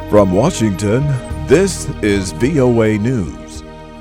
From Washington, this is VOA News.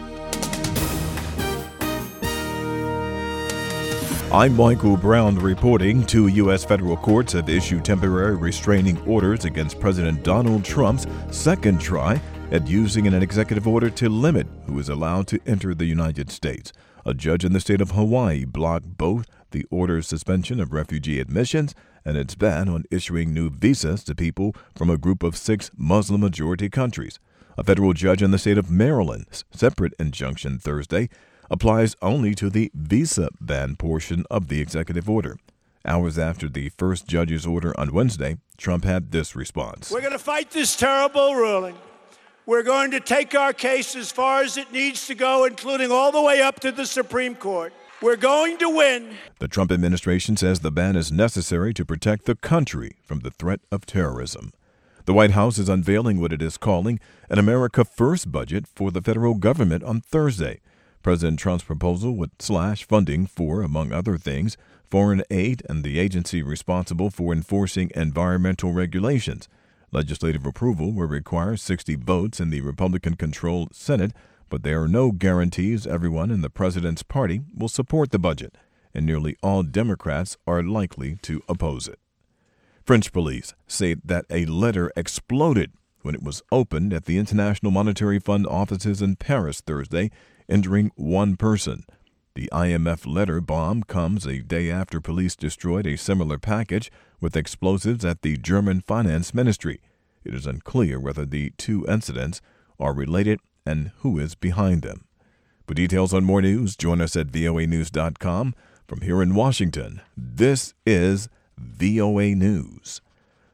I'm Michael Brown reporting. 2 U.S. federal courts have issued temporary restraining orders against President Donald Trump's second try at using an executive order to limit who is allowed to enter the United States. A judge in the state of Hawaii blocked both the order's suspension of refugee admissions and its ban on issuing new visas to people from a group of 6 Muslim-majority countries. A federal judge in the state of Maryland's separate injunction Thursday applies only to the visa ban portion of the executive order. Hours after the first judge's order on Wednesday, Trump had this response. We're going to fight this terrible ruling. We're going to take our case as far as it needs to go, including all the way up to the Supreme Court. We're going to win. The Trump administration says the ban is necessary to protect the country from the threat of terrorism. The White House is unveiling what it is calling an America First budget for the federal government on Thursday. President Trump's proposal would slash funding for, among other things, foreign aid and the agency responsible for enforcing environmental regulations. Legislative approval will require 60 votes in the Republican-controlled Senate, but there are no guarantees everyone in the president's party will support the budget, and nearly all Democrats are likely to oppose it. French police say that a letter exploded when it was opened at the International Monetary Fund offices in Paris Thursday, injuring one person. The IMF letter bomb comes a day after police destroyed a similar package with explosives at the German Finance Ministry. It is unclear whether the two incidents are related and who is behind them. For details on more news, join us at voanews.com. From here in Washington, this is VOA News.